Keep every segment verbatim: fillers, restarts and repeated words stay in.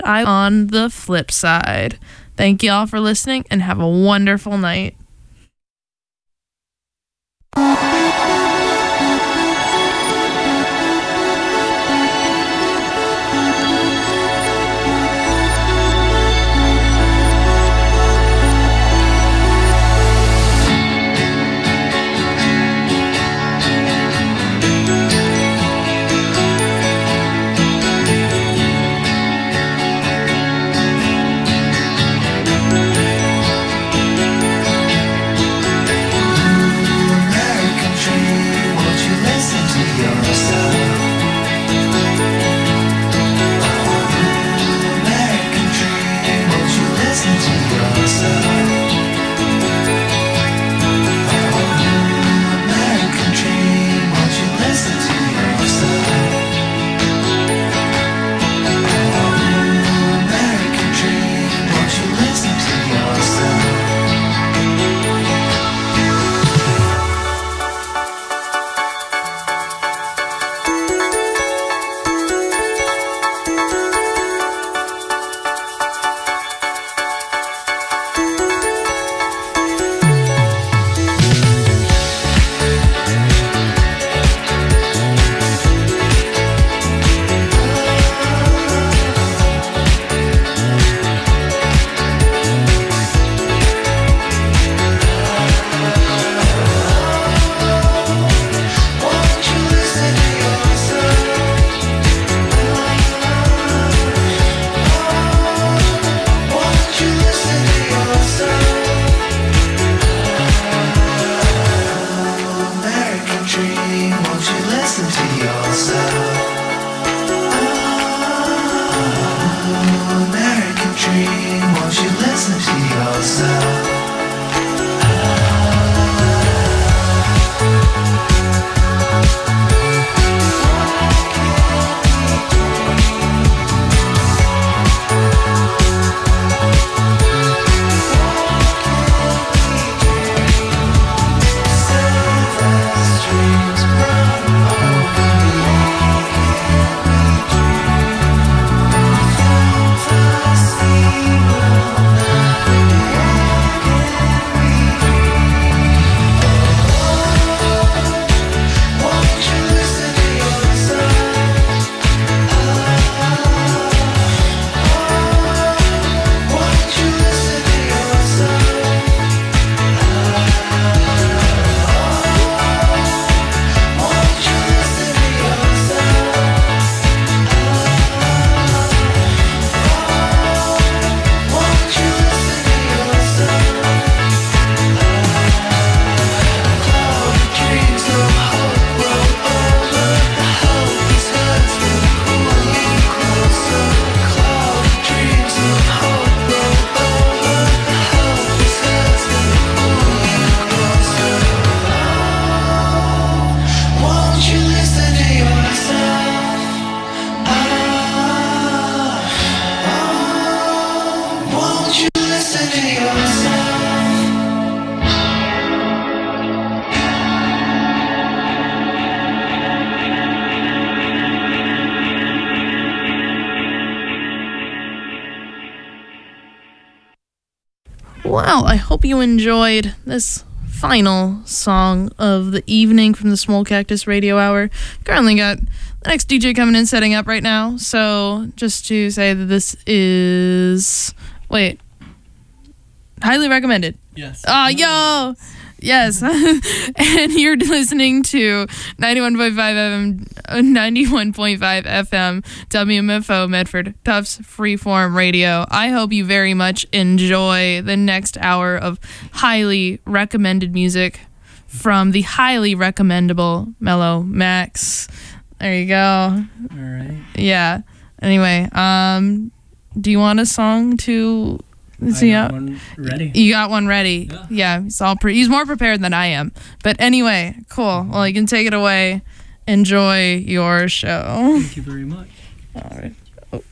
I on the flip side. Thank you all for listening and have a wonderful night. Well, I hope you enjoyed this final song of the evening from the Small Cactus Radio Hour. Currently got the next D J coming in, setting up right now. So just to say that this is... Wait. Highly recommended. Yes. Ah, uh, yo! Yes. And you're listening to ninety-one point five F M, ninety-one point five F M, W M F O Medford, Tufts Freeform Radio. I hope you very much enjoy the next hour of highly recommended music from the highly recommendable Mellow Max. There you go. All right. Yeah. Anyway, um, do you want a song to... I I got one ready. You got one ready. Yeah. Yeah, he's all pre- he's more prepared than I am. But anyway, cool. Well, you can take it away. Enjoy your show. Thank you very much. All right. Oh.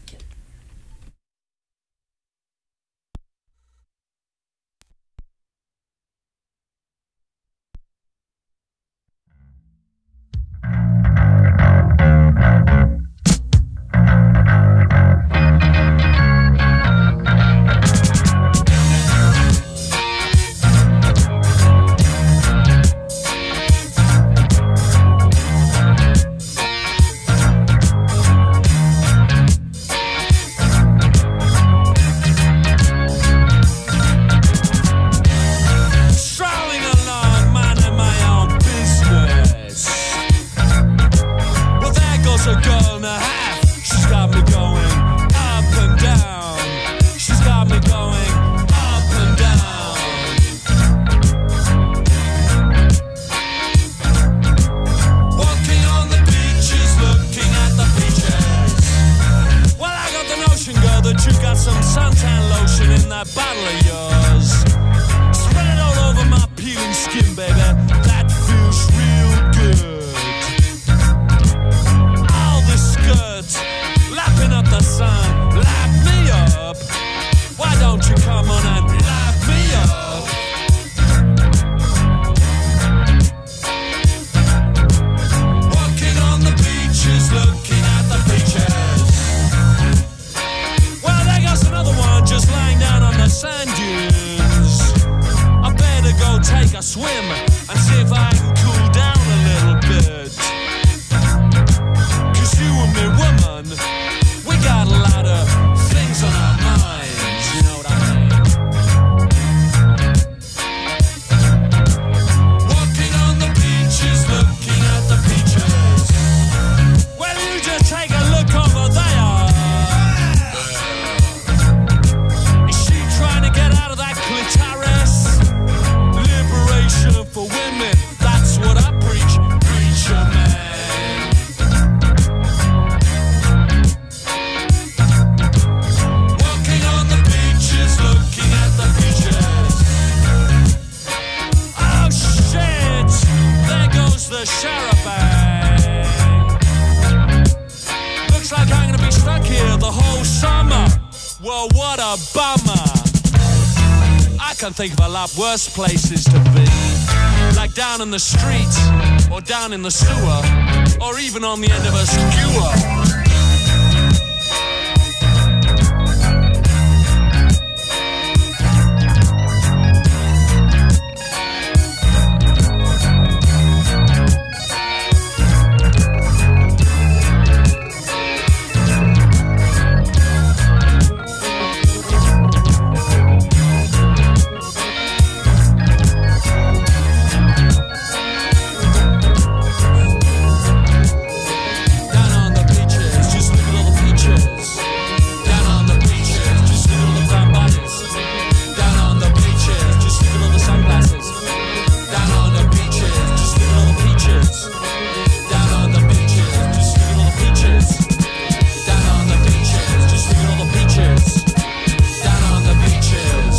that you got some suntan lotion in that bottle of yours. Spread it all over my peeling skin, baby. That feels real good. All the skirts, lapping up the sun, lap me up. Why don't you come on and lap me up? Walking on the beaches, looking at the beaches. Well, there goes another one just lying down on the sand dunes. I better go take a swim and see if I can cool down a little bit. Cause you and me, woman, we got a lot of things on our minds, you know what I mean? Walking on the beaches, looking at the beaches. Well, you just take a look over there. Is she trying to get out of that clitoris? Liberation for women, that's what I preach, preacher man. Walking on the beaches, looking at the beaches. Oh shit, there goes the charabanc. Looks like I'm gonna be stuck here the whole summer. Well, what a bummer. I can think of a lot worse places to be. Like down in the street, or down in the sewer, or even on the end of a skewer. Down on the beaches, just look at all the peaches. Down on the beaches, just look at all the brown bodies. Down on the beaches, just look at all the sunglasses. Down on the beaches, just look at all the peaches. Down on the beaches, just look at all the peaches. Down on the beaches, just look at all the peaches. Down on the beaches.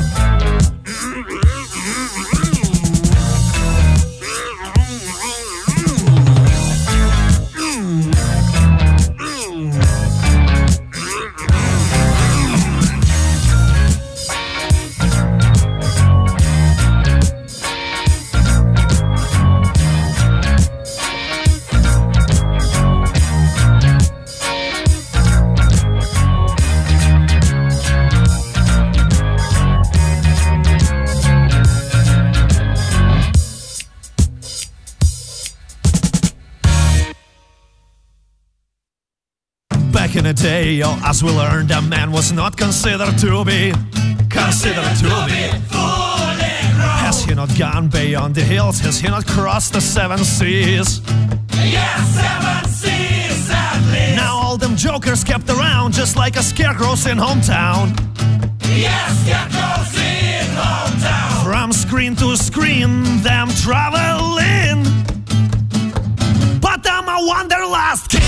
Back in the day, oh, as we learned, a man was not considered to be considered to be. Has he not gone beyond the hills? Has he not crossed the seven seas? Yes, seven seas at least. Now all them jokers kept around just like a scarecrows in hometown. Yes, scarecrows in hometown. From screen to screen, them traveling. But I'm a wanderlust king.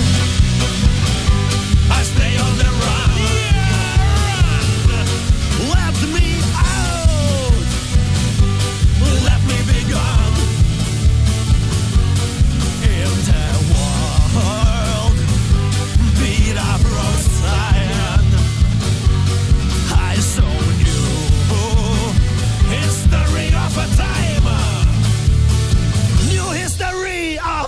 I stay on the run. Let me out. Let me be gone. In the world, beat up Rosalind. I saw new history of a time. New history of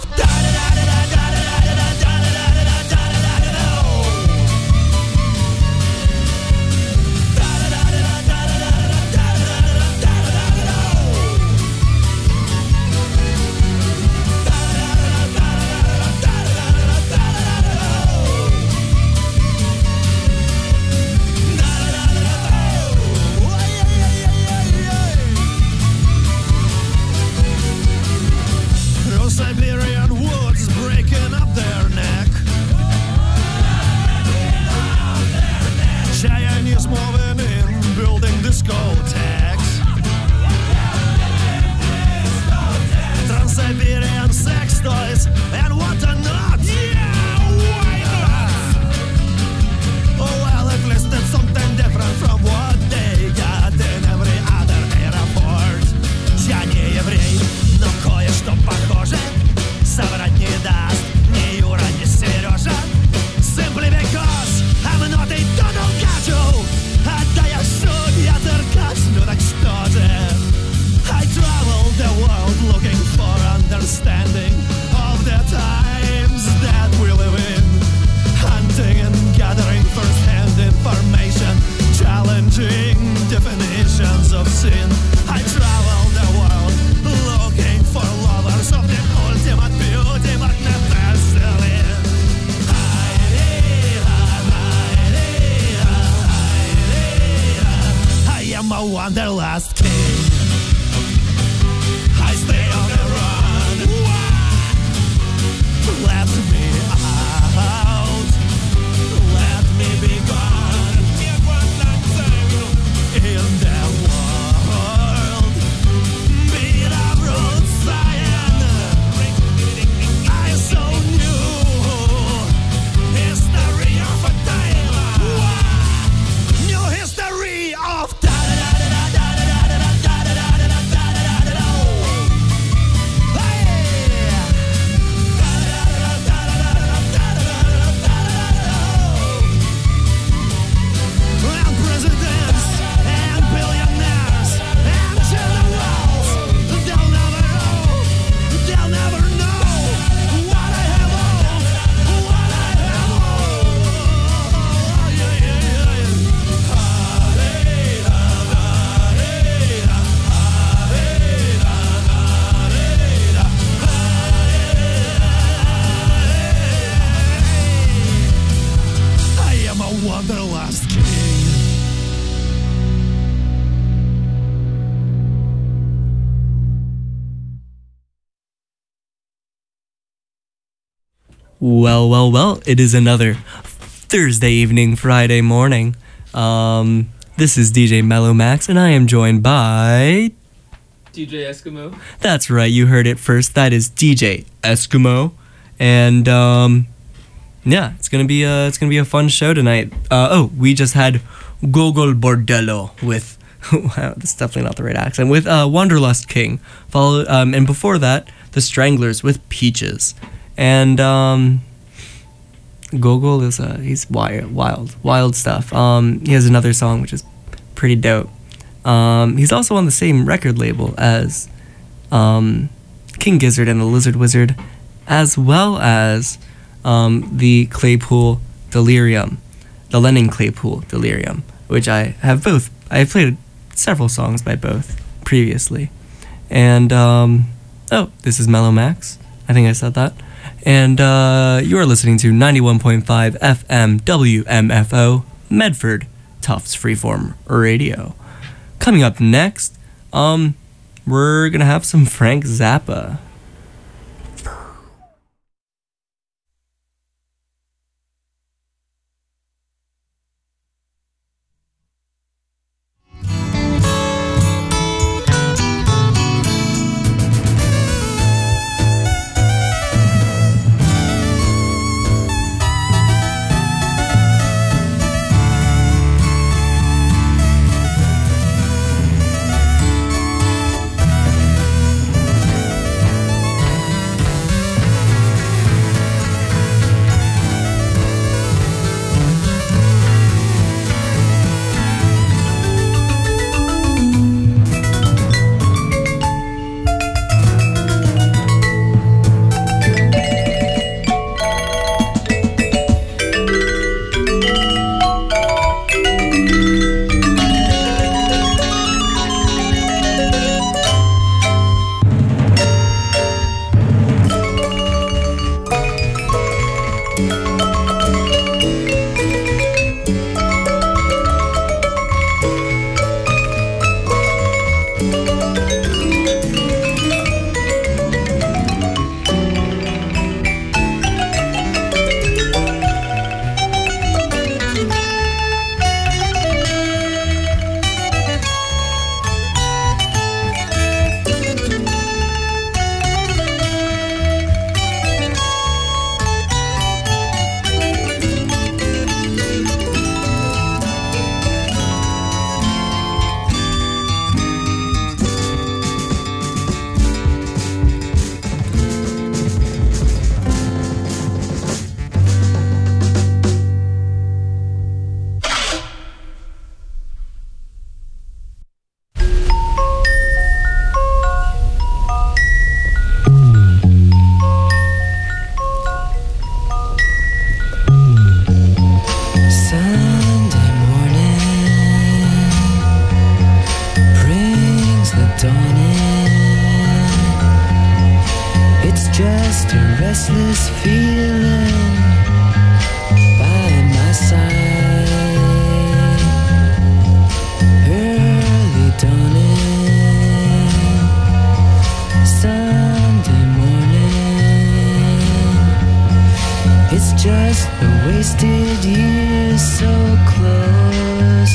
Siberian woods breaking up their neck. Chinese moving in, building discotheques. Trans-Siberian sex toys and what not. Yeah, why not? Oh well, wanderlust king. I stay on the run. Let me out. Let me be gone. In the world, beat up road sign. I so new history of a time. New history of wanderlust king. Well, well, well, it is another Thursday evening, Friday morning. Um, this is D J Mellow Max, and I am joined by... D J Eskimo. That's right, you heard it first. That is D J Eskimo. And, um... yeah, it's gonna be a it's gonna be a fun show tonight. Uh, oh, we just had Gogol Bordello with wow, that's definitely not the right accent with uh, Wanderlust King. Followed um, and before that, the Stranglers with Peaches. And um, Gogol is uh, he's wild, wild, wild stuff. Um, he has another song which is pretty dope. Um, he's also on the same record label as um, King Gizzard and the Lizard Wizard, as well as Um, the Claypool Delirium, the Lennon Claypool Delirium, which I have both. I have played several songs by both previously. And, um, oh, this is Mellow Max. I think I said that. And uh, you are listening to ninety-one point five F M W M F O, Medford, Tufts Freeform Radio. Coming up next, um, we're going to have some Frank Zappa. just a restless feeling by my side. Early always the wasted years so close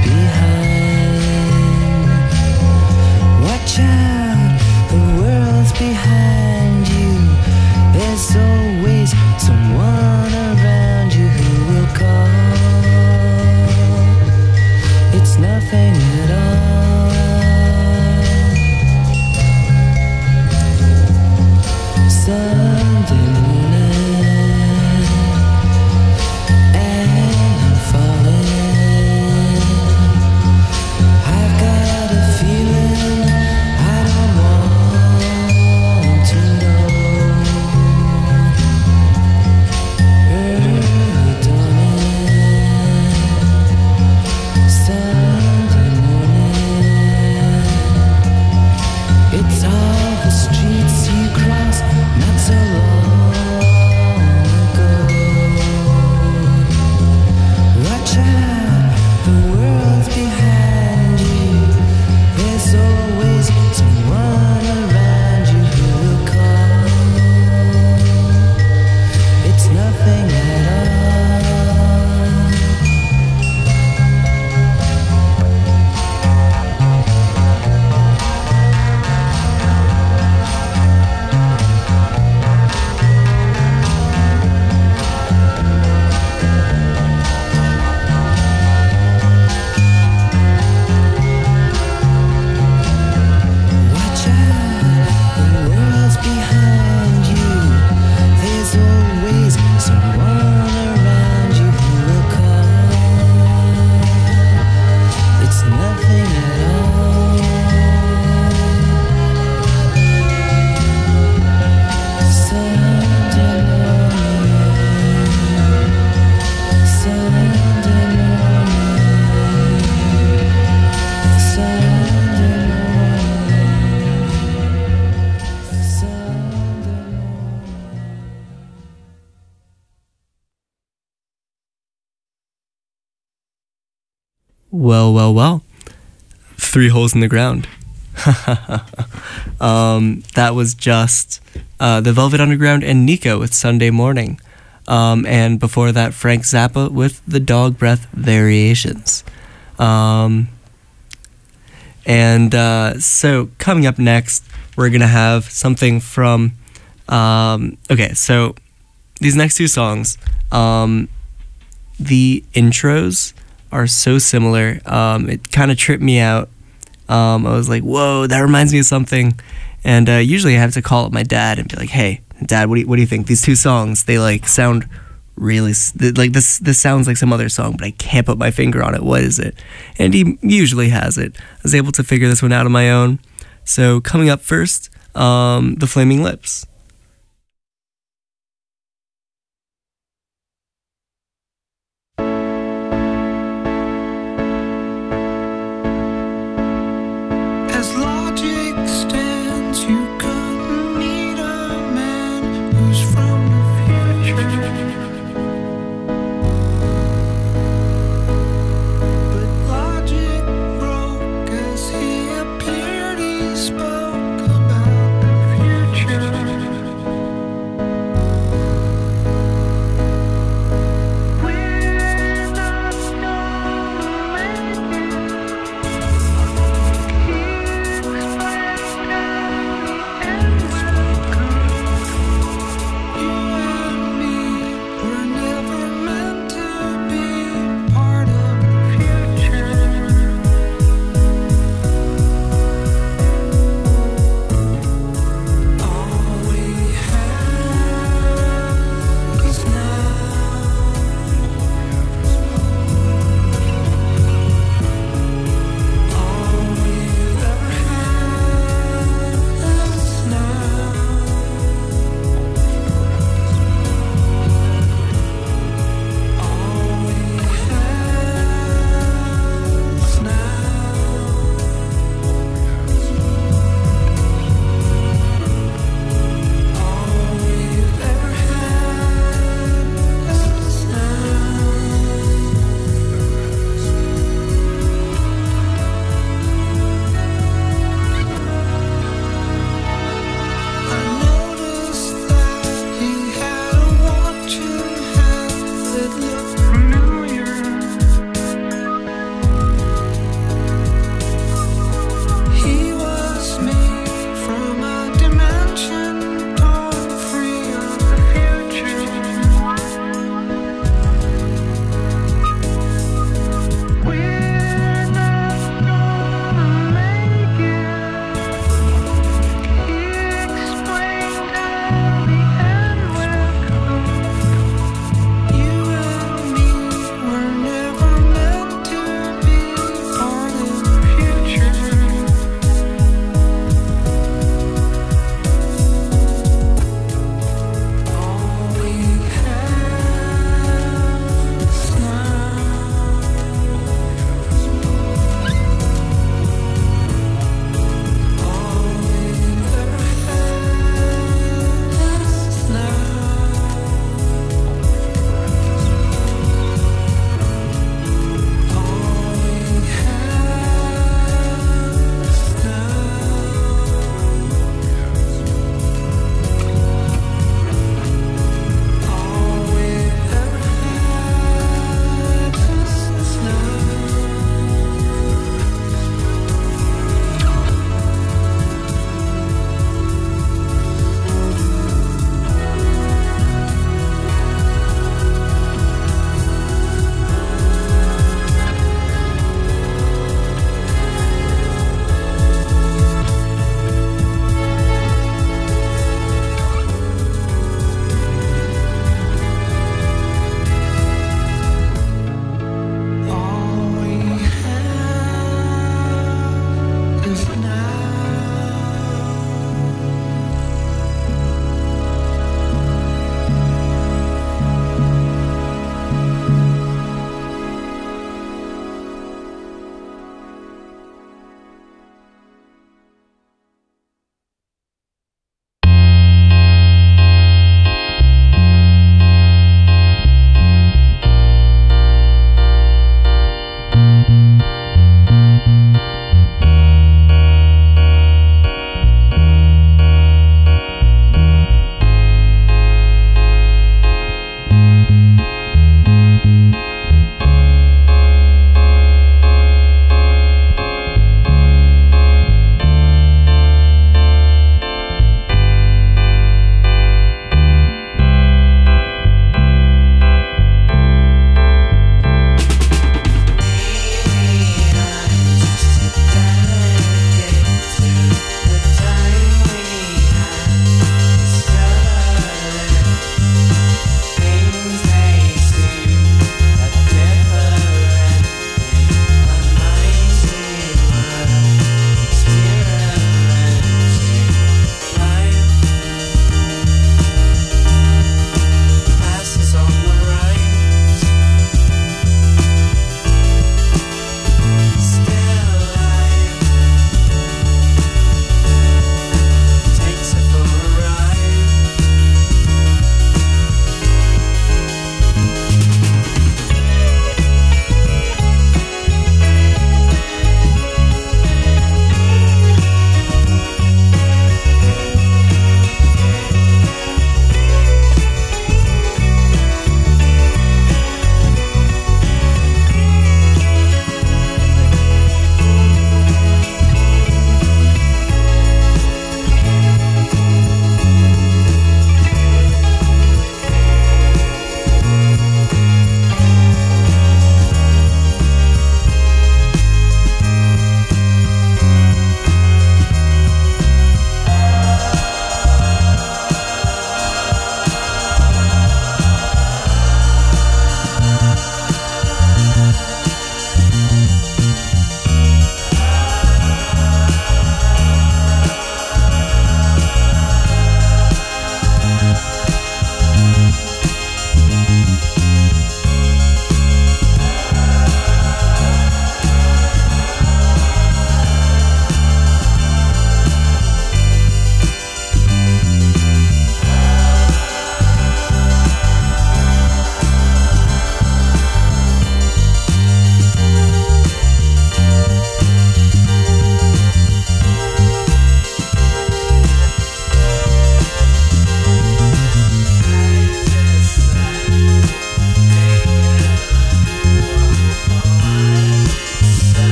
behind. Watch out, the world's behind you. There's always someone around you who will call. It's nothing at all. Sunday morning, and I'm falling. I've got a feeling I don't want to know. Early dawning, Sunday morning. It's all the streets you cross not so long ago. Watch out, the world's behind you. There's always someone around you who will call. It's nothing at all. Watch out, the world's behind you. There's always someone around you who will call. It's nothing at all. Sunday morning, Sunday morning, Sunday morning, Sunday morning. Well, well, well. Three holes in the ground. um, that was just uh, the Velvet Underground and Nico with Sunday Morning. Um, and before that, Frank Zappa with the Dog Breath Variations. Um, and uh, so coming up next, we're going to have something from... Um, okay, so these next two songs, um, the intros are so similar. Um, it kind of tripped me out. Um, I was like, whoa, that reminds me of something. And uh, usually I have to call up my dad and be like, hey, Dad, what do you, what do you think? These two songs, they like sound really, s- th- like this This sounds like some other song, but I can't put my finger on it. What is it? And he usually has it. I was able to figure this one out on my own. So coming up first, um, The Flaming Lips. As logic stands, you couldn't need a man who's from the future. But logic broke as he appeared. He spoke about the future.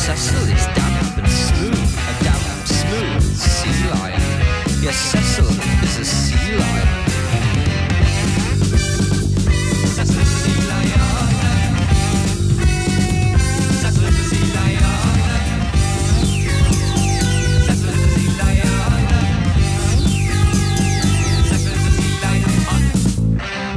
Cecil is damp and smooth, a damp, smooth sea lion. Yes, Cecil is a sea lion. Cecil is a sea lion. Cecil is a sea lion. Cecil is a sea lion. Cecil is a sea lion.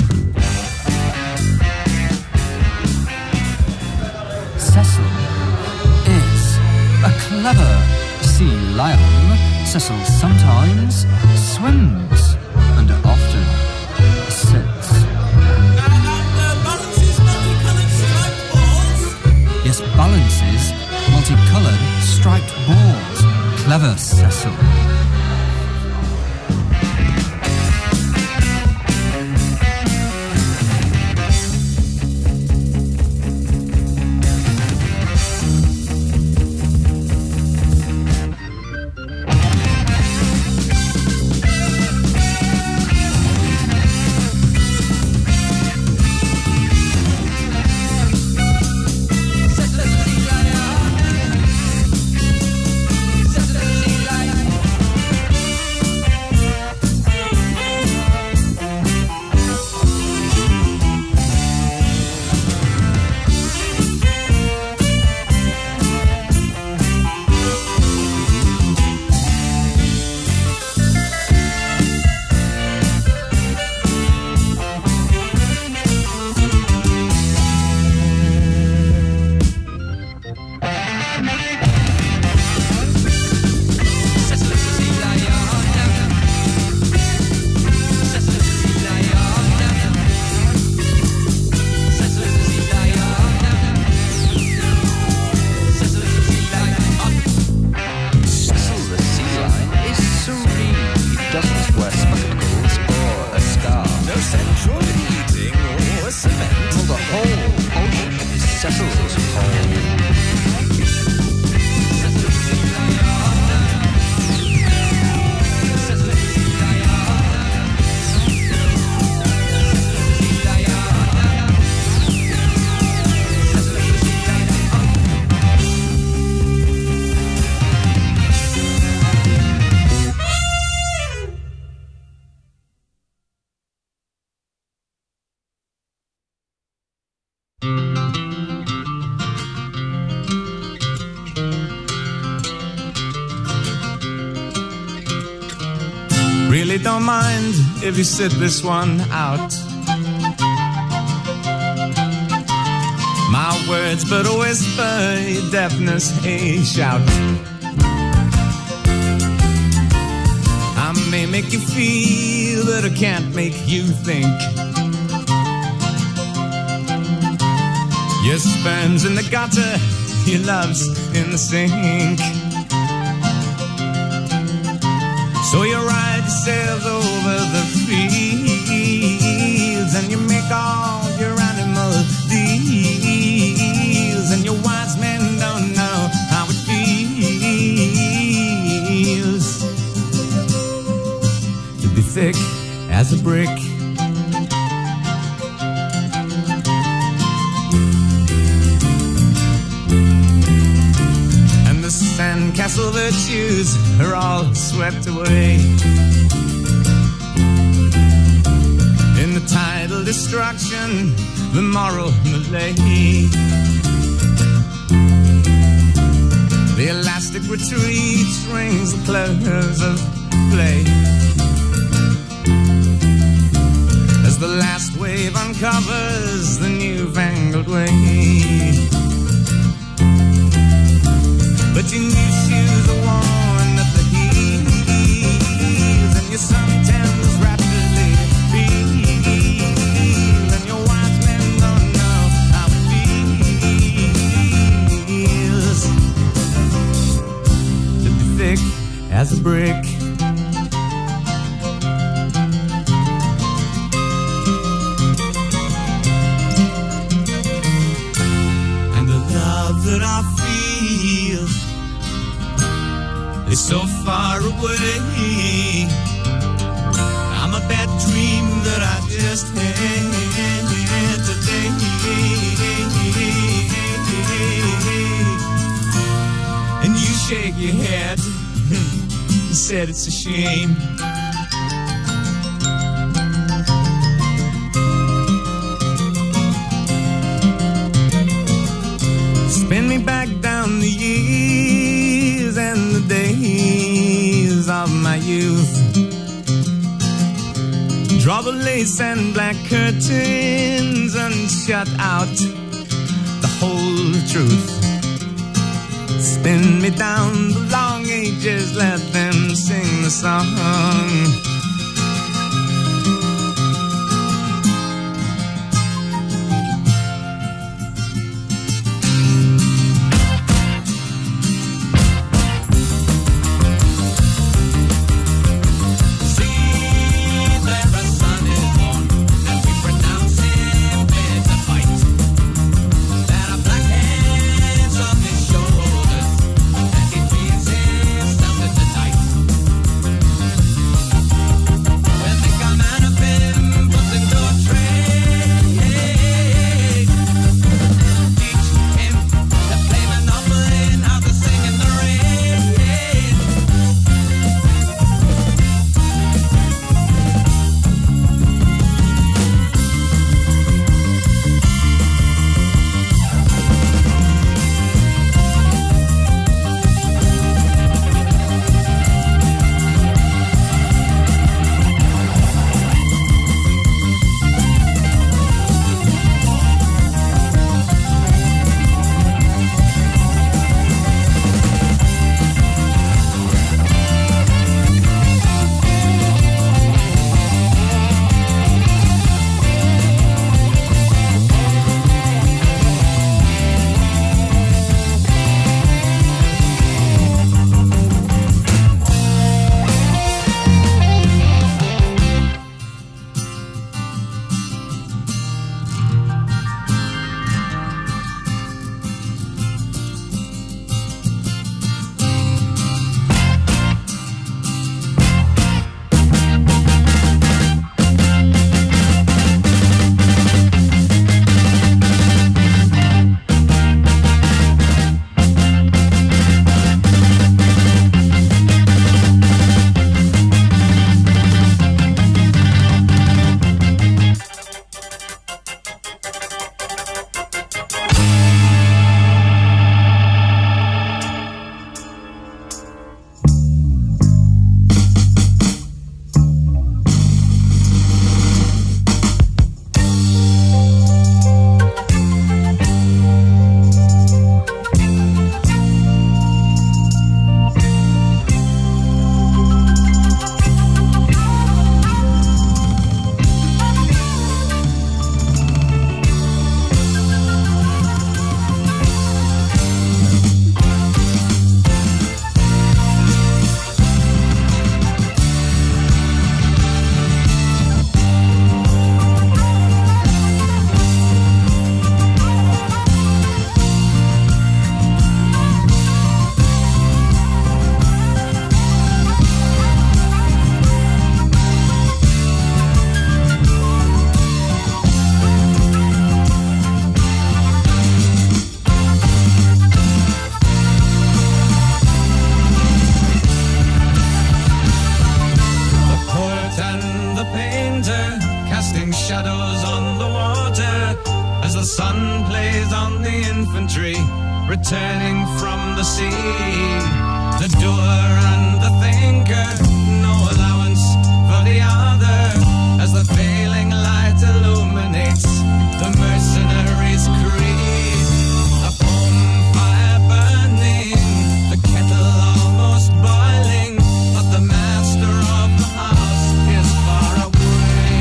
Cecil is a clever sea lion. Cecil sometimes swims and often sits. Yes, balances multicolored striped balls. Clever Cecil. Really don't mind if you sit this one out. My words but a whisper, your deafness a shout. I may make you feel, but I can't make you think. Your sperm's in the gutter, your love's in the sink. So you ride yourselves over the fields, and you make all your animal deals, and your wise men don't know how it feels to be thick as a brick. And the sandcastle virtues are all swept away in the tidal destruction, the moral malaise. The elastic retreat rings the close of play as the last wave uncovers the newfangled way. But your new shoes are worn at the heels, and your suntans rapidly feel, and your wise men don't know how it feels to be thick as a brick. And the love that I feel is so far away. I'm a bad dream that I just had today. said it's a shame. Spin me back down the years and the days of my youth. Draw the lace and black curtains and shut out the whole truth. Spin me down the long ages, let them sing the song. sun plays on the infantry returning from the sea. The doer and the thinker, no allowance for the other, as the failing light illuminates the mercenary's creed. A bonfire burning, the kettle almost boiling, but the master of the house is far away.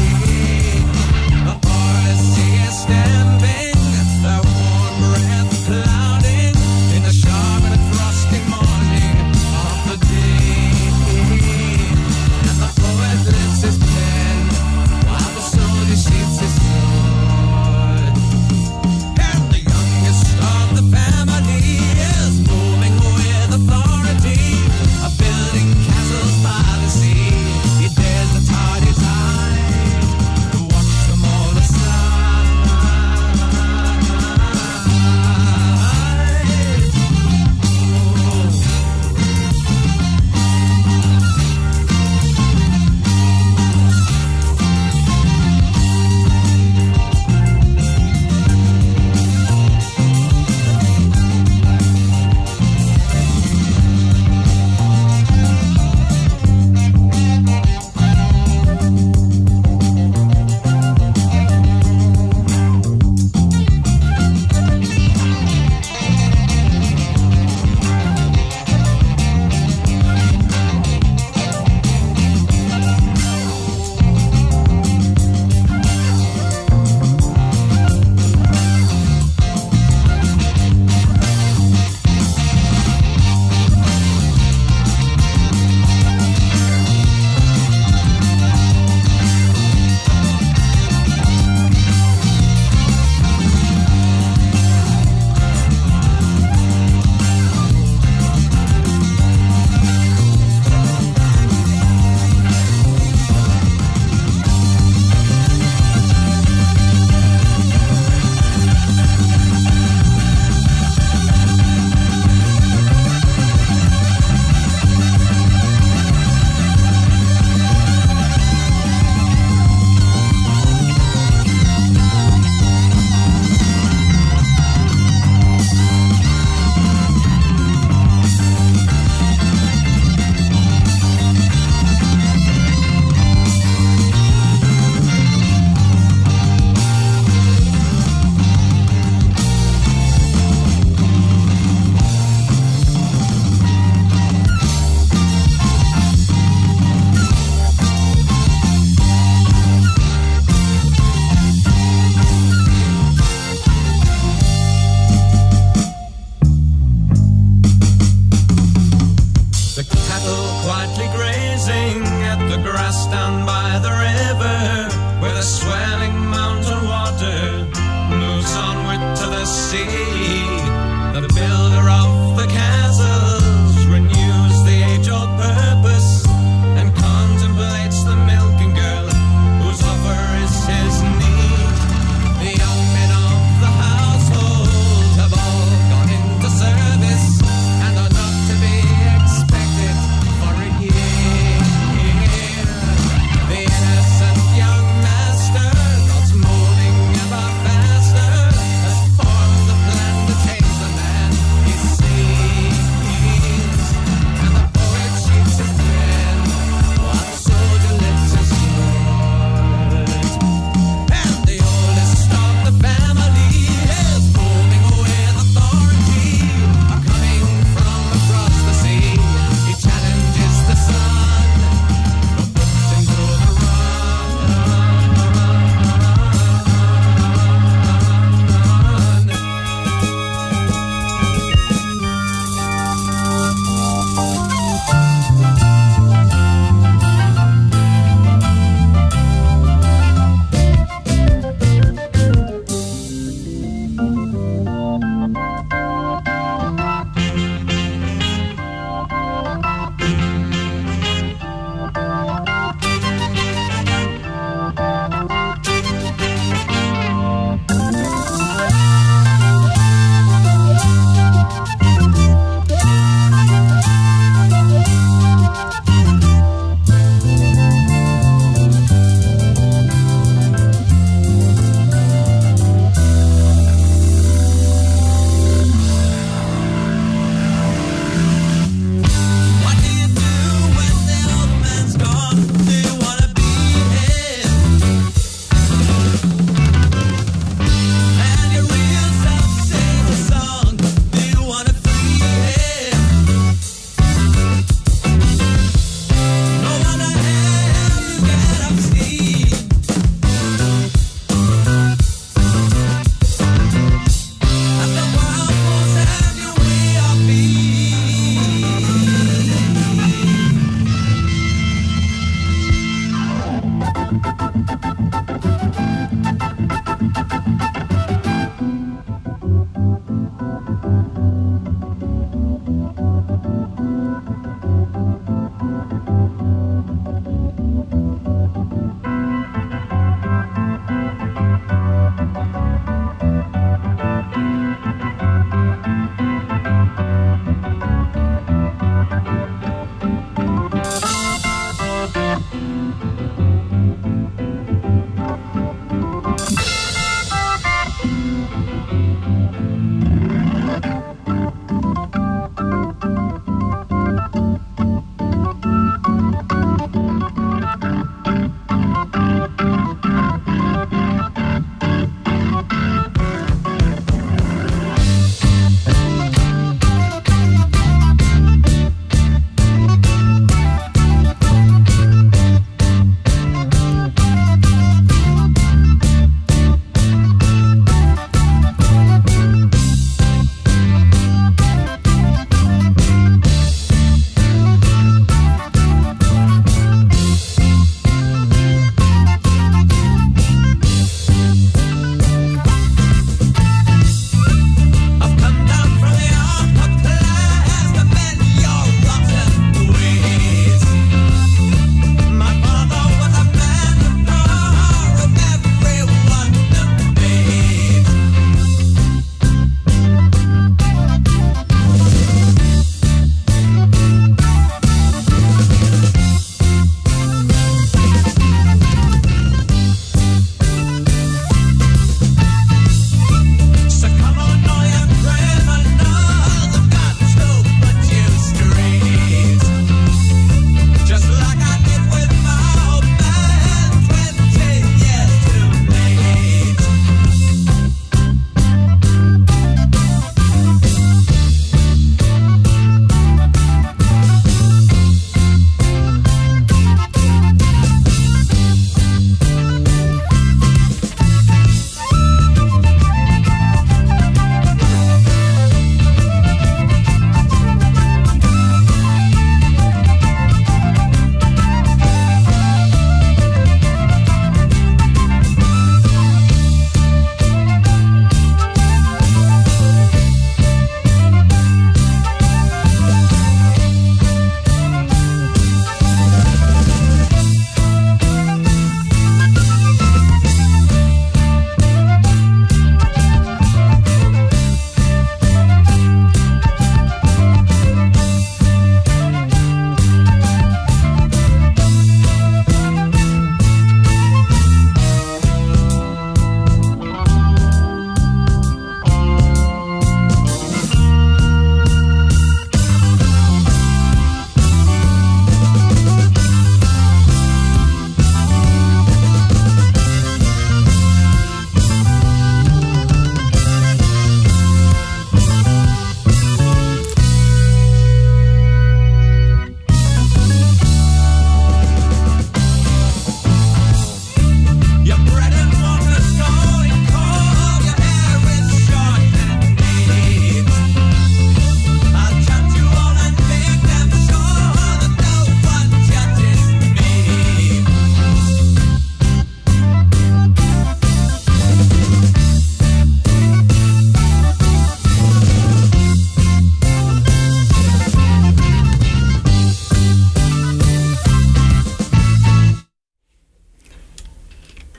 The boys see is stamping, their warm breath clouding in the sharp and frosty morning of the day. fast down by the river, where the swelling mountain water moves onward to the sea. The builder of the castles renews the age-old purpose and contemplates the milking girl whose offer is his need. The young men of the household have all gone into service and are not to be expected for a year.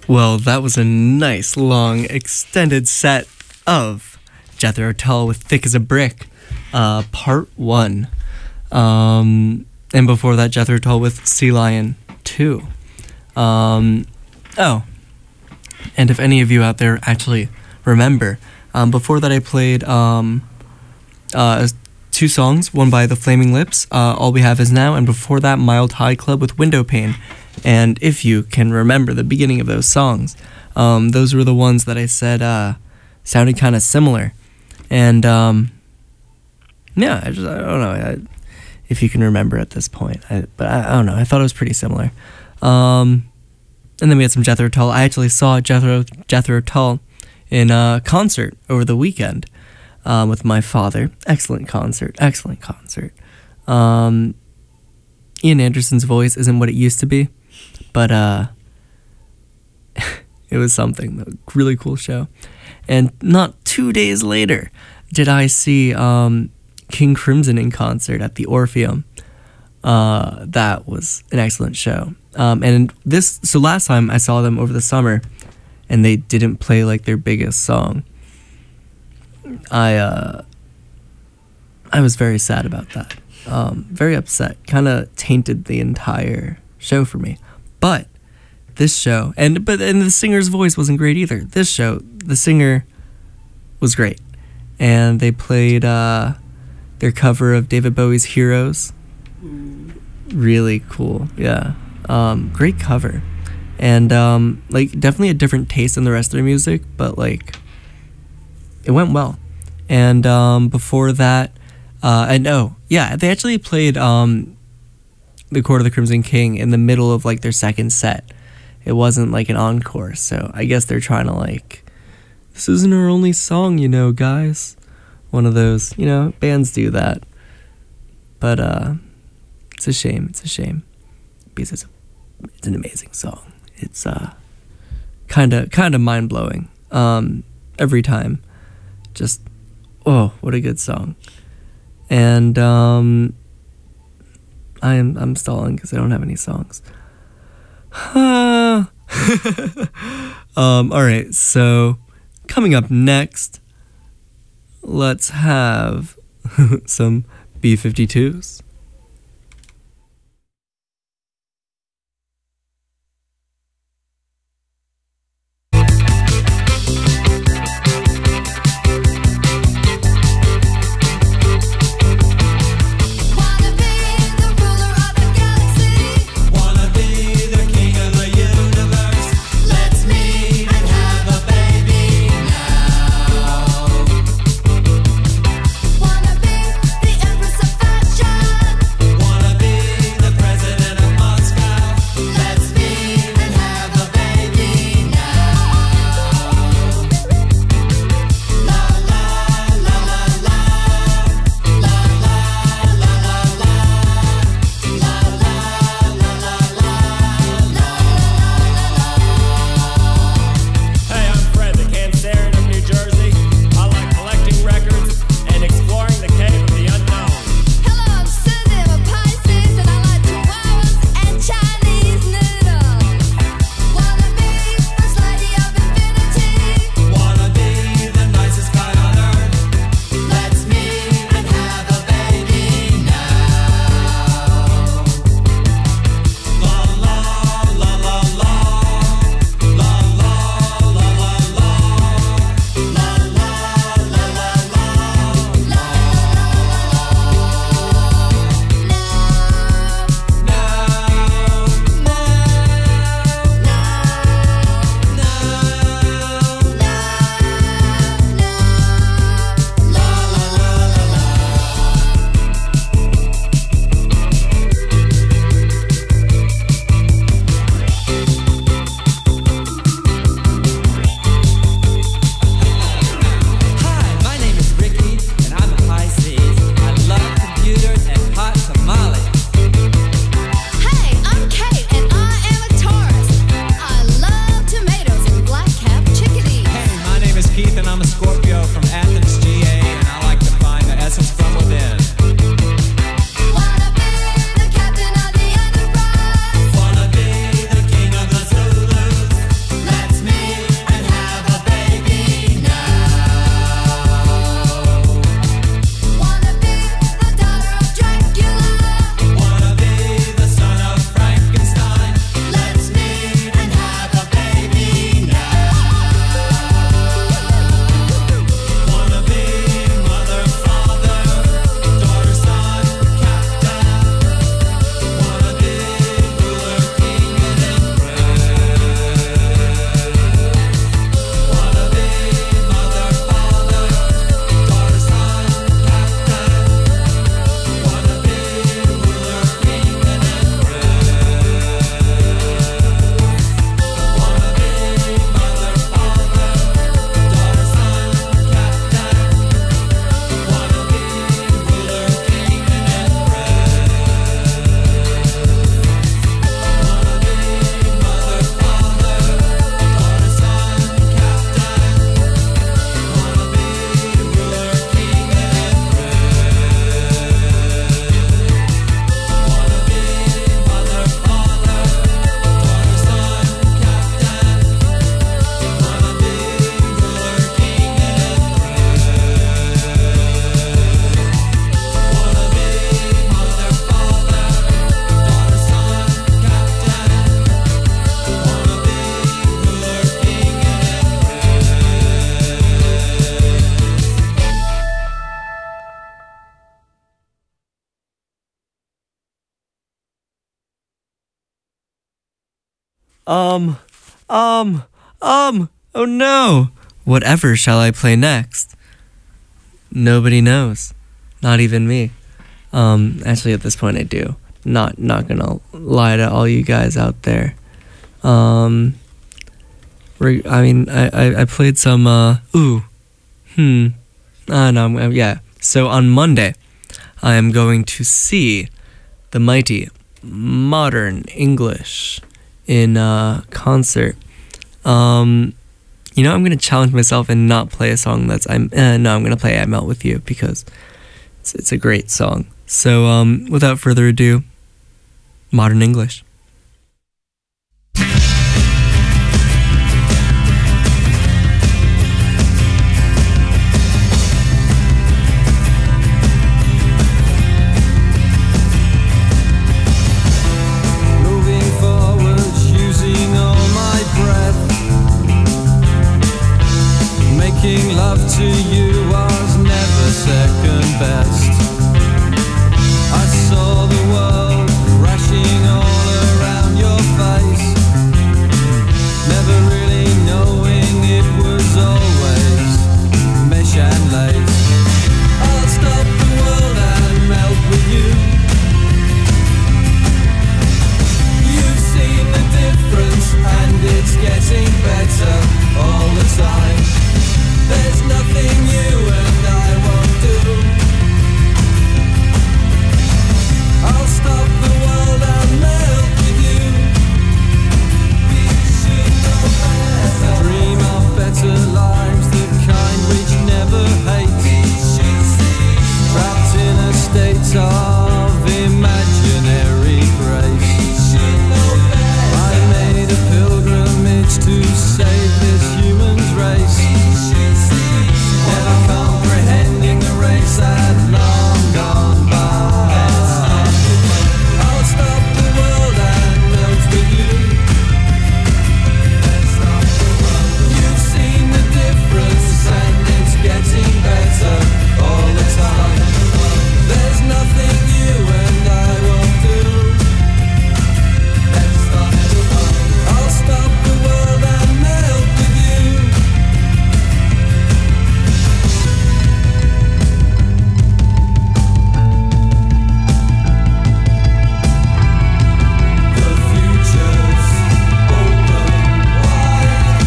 Well, that was a nice, long, extended set of Jethro Tull with Thick as a Brick, uh, part one. Um, and before that, Jethro Tull with Sea Lion two. Um, oh, and if any of you out there actually remember, um, before that I played um, uh, two songs, one by The Flaming Lips, uh, All We Have Is Now, and before that, Mild High Club with Window Pane. And if you can remember the beginning of those songs, um, those were the ones that I said uh, sounded kind of similar. And um, yeah, I just I don't know I, if you can remember at this point, I, but I, I don't know. I thought it was pretty similar. Um, and then we had some Jethro Tull. I actually saw Jethro Jethro Tull in a concert over the weekend um, with my father. Excellent concert. Excellent concert. Um, Ian Anderson's voice isn't what it used to be. But uh, it was something, a really cool show. And not two days later did I see um, King Crimson in concert at the Orpheum. Uh, that was an excellent show. Um, and this, so last time I saw them over the summer, and they didn't play like their biggest song. I uh, I was very sad about that. Um, very upset. Kind of tainted the entire show for me. But this show, and but and the singer's voice wasn't great either. This show, the singer was great, and they played uh, their cover of David Bowie's "Heroes." Really cool, yeah. Um, great cover, and um, like definitely a different taste than the rest of their music, but like it went well. And um, before that, uh, and oh yeah, they actually played. Um, The Court of the Crimson King in the middle of like their second set. It wasn't like an encore, so I guess they're trying to like, this isn't our only song, you know, guys. One of those, you know, bands do that. But uh, it's a shame. It's a shame because it's a, it's an amazing song. It's uh, kind of kind of mind blowing. Um, every time, just oh, what a good song. And um. I am I'm stalling because I don't have any songs. um, all right, so coming up next, let's have some B fifty-twos. Wanna be the empress of fashion. Um, um, um, oh no. Whatever shall I play next? Nobody knows. Not even me. Um, actually at this point I do. Not, not gonna lie to all you guys out there. Um, re- I mean, I, I, I played some, uh, ooh, hmm, uh, no, I'm, yeah. So on Monday, I am going to see the mighty Modern English in uh, concert. Um, you know, I'm gonna challenge myself and not play a song that's I'm. Uh, no, I'm gonna play "I Melt with You" because it's it's a great song. So, um, without further ado, Modern English. Making love to you was never second best. I saw the world crashing all around your face, never really knowing it was always mesh and lace. I'll stop the world and melt with you. You've seen the difference and it's getting better all the time. There's nothing you and I won't do. I'll stop the world and melt with you. We should know better. Dream of better lives, the kind which never hate. Trapped in a state of imaginary grace. I made a pilgrimage to save this human's race. Never comprehending the race that long gone by. I'll stop the world and melt with you. You've seen the difference and it's getting better all the time. There's nothing you and I won't do. I'll stop the world and melt with you. The future's open wide.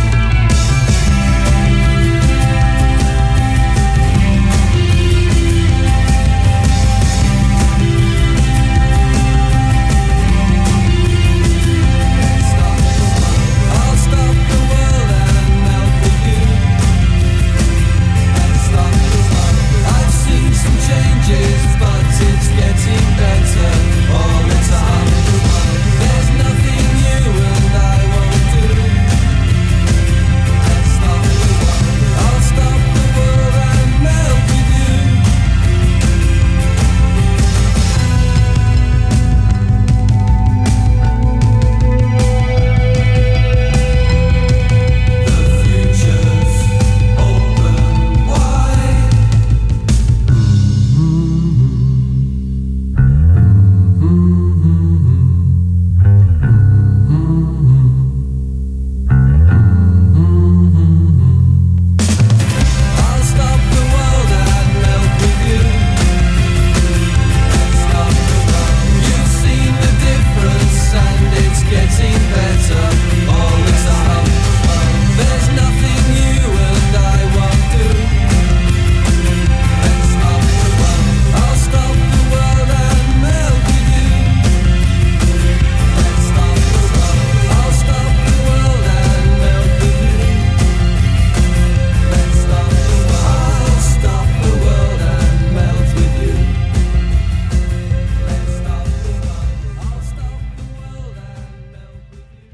I'll stop the world and melt with you. I've seen some changes, but it's getting better all the time. There's nothing you and I won't do. I'll stop the world and melt with you. The future's open wide. I'll stop the world and melt with you. You've seen the difference and it's getting better all the time. There's nothing you and I won't do. I'll stop the world and melt with you. I'll stop the world and melt with you. I'll stop the world and melt with you. I'll stop the world and melt with you.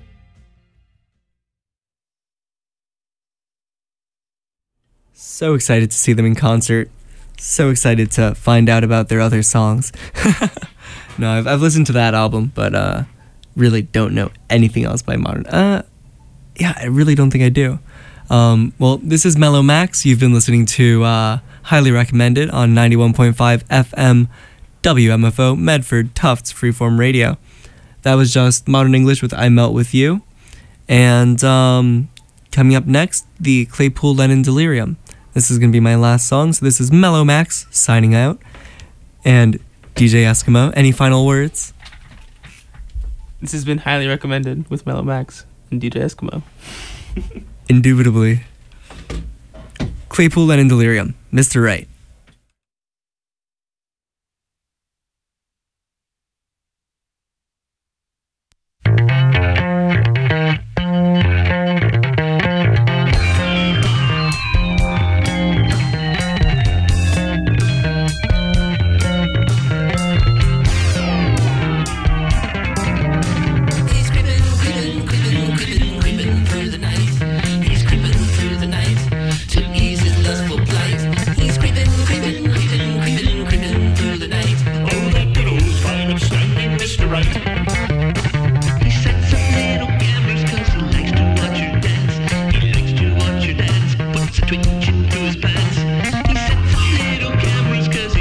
So excited to see them in concert. So excited to find out about their other songs. No, I've, I've listened to that album, but uh, really don't know anything else by Modern. Uh, yeah, I really don't think I do. Um, well, this is Mellow Max. You've been listening to uh, Highly Recommended on ninety-one point five F M W M F O Medford Tufts Freeform Radio. That was just Modern English with I Melt With You. And um, coming up next, the Claypool Lennon Delirium. This is going to be my last song. So this is Mellow Max signing out. And D J Eskimo, any final words? This has been highly recommended with Mellow Max and D J Eskimo. Indubitably. Claypool Lennon Delirium, Mister Right.